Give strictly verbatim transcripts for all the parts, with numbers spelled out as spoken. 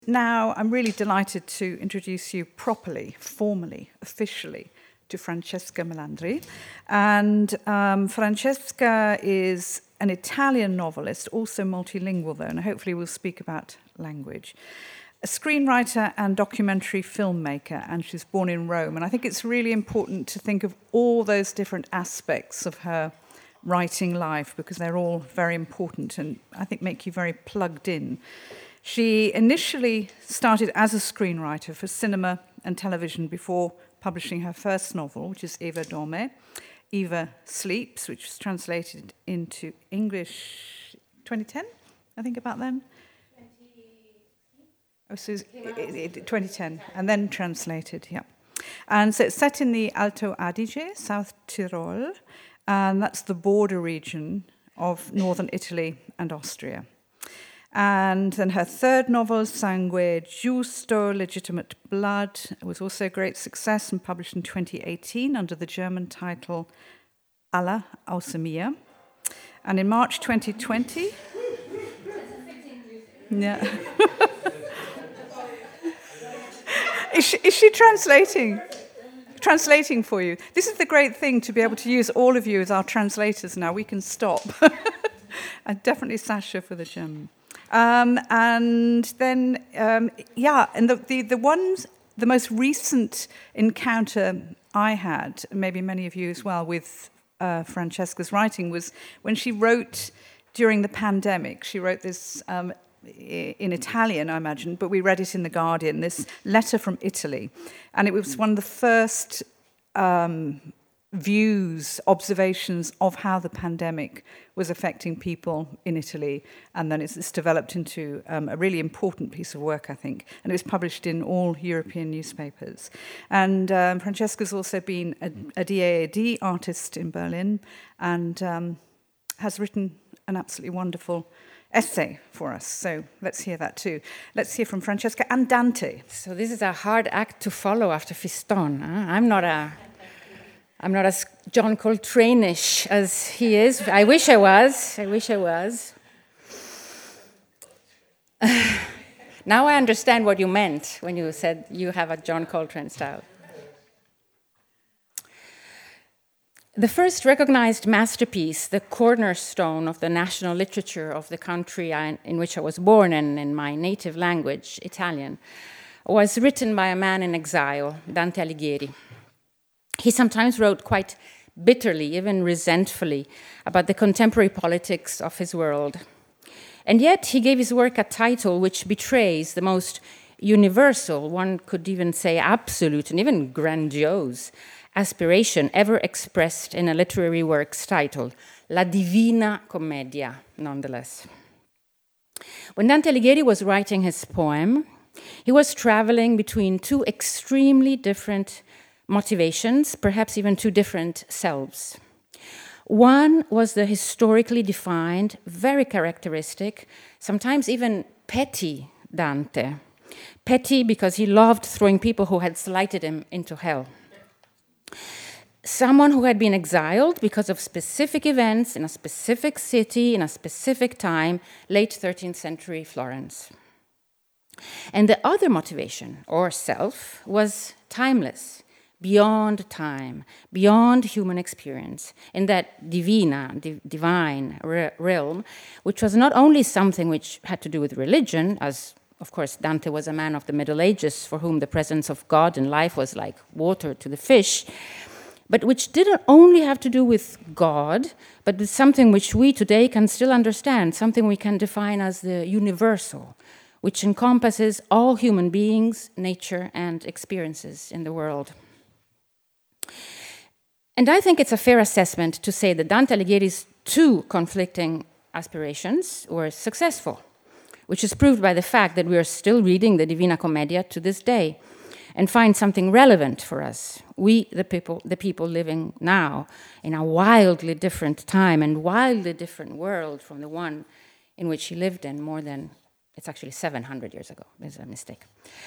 Now, I'm really delighted to introduce you properly, formally, officially to Francesca Melandri. And um, Francesca is an Italian novelist, also multilingual though, and hopefully we'll speak about language. A screenwriter and documentary filmmaker, and she's born in Rome. And I think it's really important to think of all those different aspects of her writing life because they're all very important and I think make you very plugged in. She initially started as a screenwriter for cinema and television before publishing her first novel, which is Eva Dorme. Eva Sleeps, which was translated into English twenty ten, I think about then. Oh, so it, it, twenty ten, and then translated, yeah. And so it's set in the Alto Adige, South Tyrol, and that's the border region of northern Italy and Austria. And then her third novel, Sangue Giusto, Legitimate Blood, was also a great success and published in twenty eighteen under the German title Alla außer mir. And in March twenty twenty... yeah. is, she, is she translating? Translating for you. This is the great thing, to be able to use all of you as our translators now. We can stop. And definitely Sasha for the German. Um, and then, um, yeah, and the, the, the ones, the most recent encounter I had, maybe many of you as well, with uh, Francesca's writing was when she wrote during the pandemic. She wrote this um, in Italian, I imagine, but we read it in The Guardian, this letter from Italy. And it was one of the first um, views, observations of how the pandemic was affecting people in Italy. And then it's, it's developed into um, a really important piece of work, I think. And it was published in all European newspapers. And um, Francesca's also been a, a D A A D artist in Berlin and um, has written an absolutely wonderful essay for us. So let's hear that too. Let's hear from Francesca and Dante. So this is a hard act to follow after Fiston. Huh? I'm not a... I'm not as John Coltrane-ish as he is. I wish I was. I wish I was. Now I understand what you meant when you said you have a John Coltrane style. The first recognized masterpiece, the cornerstone of the national literature of the country in which I was born and in my native language, Italian, was written by a man in exile, Dante Alighieri. He sometimes wrote quite bitterly, even resentfully, about the contemporary politics of his world. And yet he gave his work a title which betrays the most universal, one could even say absolute and even grandiose, aspiration ever expressed in a literary work's title, La Divina Commedia, nonetheless. When Dante Alighieri was writing his poem, he was traveling between two extremely different motivations, perhaps even two different selves. One was the historically defined, very characteristic, sometimes even petty Dante. Petty because he loved throwing people who had slighted him into hell. Someone who had been exiled because of specific events in a specific city, in a specific time, late thirteenth century Florence. And the other motivation, or self, was timeless, beyond time, beyond human experience, in that divina, div divine re realm, which was not only something which had to do with religion, as of course Dante was a man of the Middle Ages for whom the presence of God in life was like water to the fish, but which didn't only have to do with God, but with something which we today can still understand, something we can define as the universal, which encompasses all human beings, nature, and experiences in the world. And I think it's a fair assessment to say that Dante Alighieri's two conflicting aspirations were successful, which is proved by the fact that we are still reading the Divina Commedia to this day and find something relevant for us, we, the people, the people living now in a wildly different time and wildly different world from the one in which he lived in more than, it's actually seven hundred years ago, there's a mistake.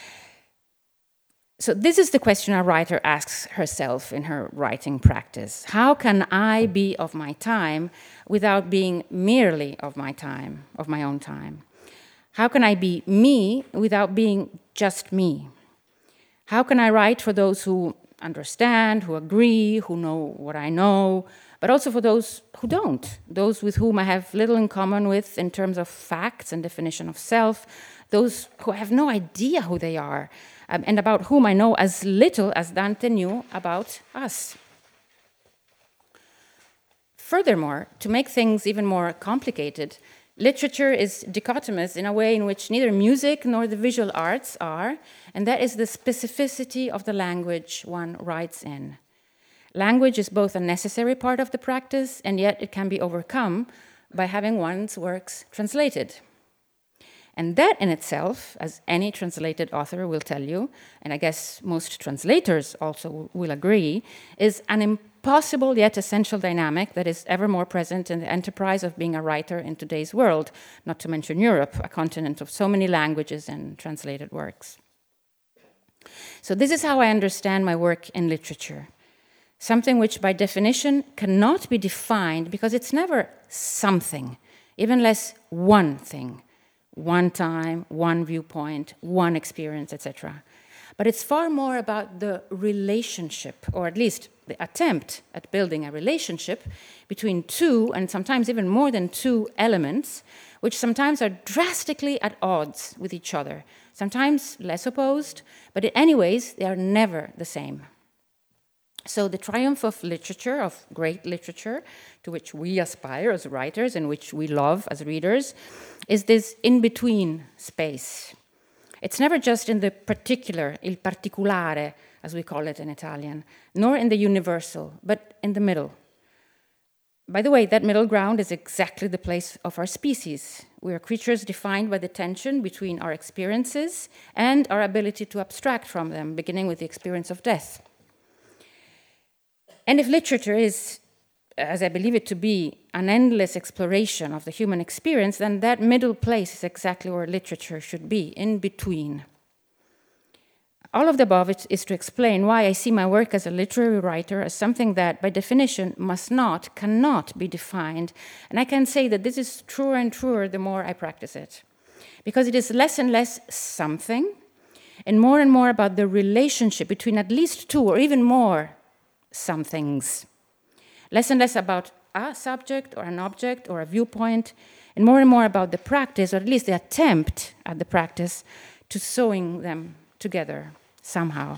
So this is the question a writer asks herself in her writing practice. How can I be of my time without being merely of my time, of my own time? How can I be me without being just me? How can I write for those who understand, who agree, who know what I know, but also for those who don't, those with whom I have little in common with in terms of facts and definition of self, those who have no idea who they are, um, and about whom I know as little as Dante knew about us. Furthermore, to make things even more complicated, literature is dichotomous in a way in which neither music nor the visual arts are, and that is the specificity of the language one writes in. Language is both a necessary part of the practice, and yet it can be overcome by having one's works translated. And that in itself, as any translated author will tell you, and I guess most translators also will agree, is an impossible yet essential dynamic that is ever more present in the enterprise of being a writer in today's world, not to mention Europe, a continent of so many languages and translated works. So this is how I understand my work in literature. Something which by definition cannot be defined because it's never something, even less one thing. One time, one viewpoint, one experience, et cetera. But it's far more about the relationship, or at least the attempt at building a relationship between two, and sometimes even more than two elements, which sometimes are drastically at odds with each other, sometimes less opposed, but in any ways, they are never the same. So the triumph of literature, of great literature, to which we aspire as writers and which we love as readers, is this in-between space. It's never just in the particular, il particolare, as we call it in Italian, nor in the universal, but in the middle. By the way, that middle ground is exactly the place of our species. We are creatures defined by the tension between our experiences and our ability to abstract from them, beginning with the experience of death. And if literature is, as I believe it to be, an endless exploration of the human experience, then that middle place is exactly where literature should be, in between. All of the above is to explain why I see my work as a literary writer as something that, by definition, must not, cannot be defined. And I can say that this is truer and truer the more I practice it. Because it is less and less something, and more and more about the relationship between at least two or even more some things. Less and less about a subject or an object or a viewpoint, and more and more about the practice, or at least the attempt at the practice, to sewing them together somehow.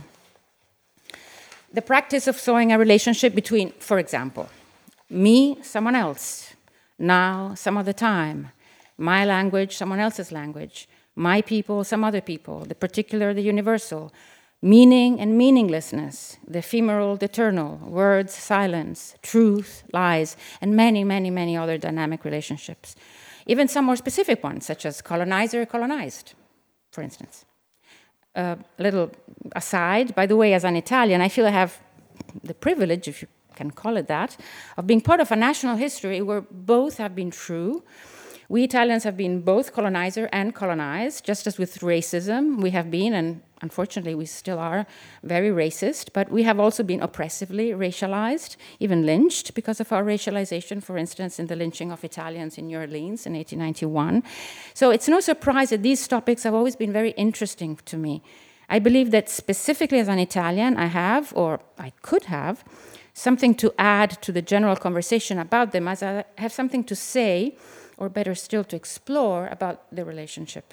The practice of sewing a relationship between, for example, me, someone else, now, some other time, my language, someone else's language, my people, some other people, the particular, the universal, meaning and meaninglessness, the ephemeral, the eternal, words, silence, truth, lies, and many, many, many other dynamic relationships. Even some more specific ones, such as colonizer, colonized, for instance. A uh, little aside, by the way, as an Italian, I feel I have the privilege, if you can call it that, of being part of a national history where both have been true. We Italians have been both colonizer and colonized, just as with racism we have been, and unfortunately we still are, very racist, but we have also been oppressively racialized, even lynched because of our racialization, for instance, in the lynching of Italians in New Orleans in eighteen ninety-one. So it's no surprise that these topics have always been very interesting to me. I believe that specifically as an Italian, I have, or I could have, something to add to the general conversation about them, as I have something to say, or better still, to explore about the relationship.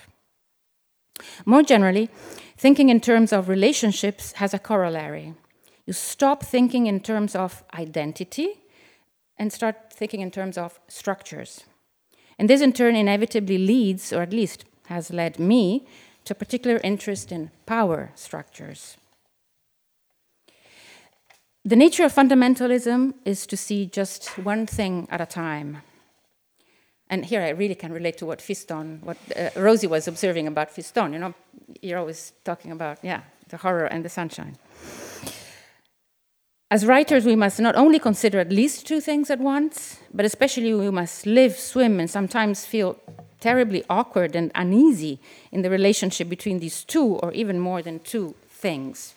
More generally, thinking in terms of relationships has a corollary. You stop thinking in terms of identity and start thinking in terms of structures. And this in turn inevitably leads, or at least has led me, to a particular interest in power structures. The nature of fundamentalism is to see just one thing at a time. And here I really can relate to what Fiston, what uh, Rosie was observing about Fiston. You know, you're always talking about, yeah, the horror and the sunshine. As writers, we must not only consider at least two things at once, but especially we must live, swim, and sometimes feel terribly awkward and uneasy in the relationship between these two, or even more than two, things.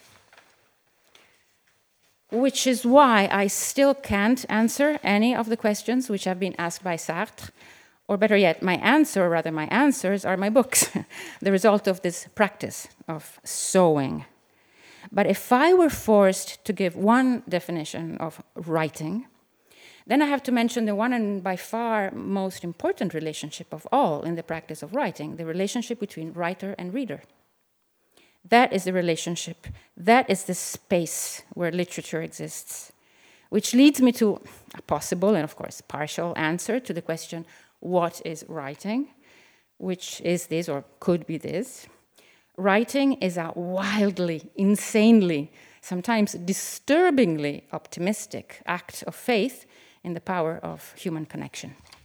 Which is why I still can't answer any of the questions which have been asked by Sartre Or better yet, my answer, or rather my answers, are my books, the result of this practice of sewing. But if I were forced to give one definition of writing, then I have to mention the one and by far most important relationship of all in the practice of writing, the relationship between writer and reader. That is the relationship, that is the space where literature exists, which leads me to a possible and, of course, partial answer to the question, what is writing? Which is this, or could be this. Writing is a wildly, insanely, sometimes disturbingly optimistic act of faith in the power of human connection.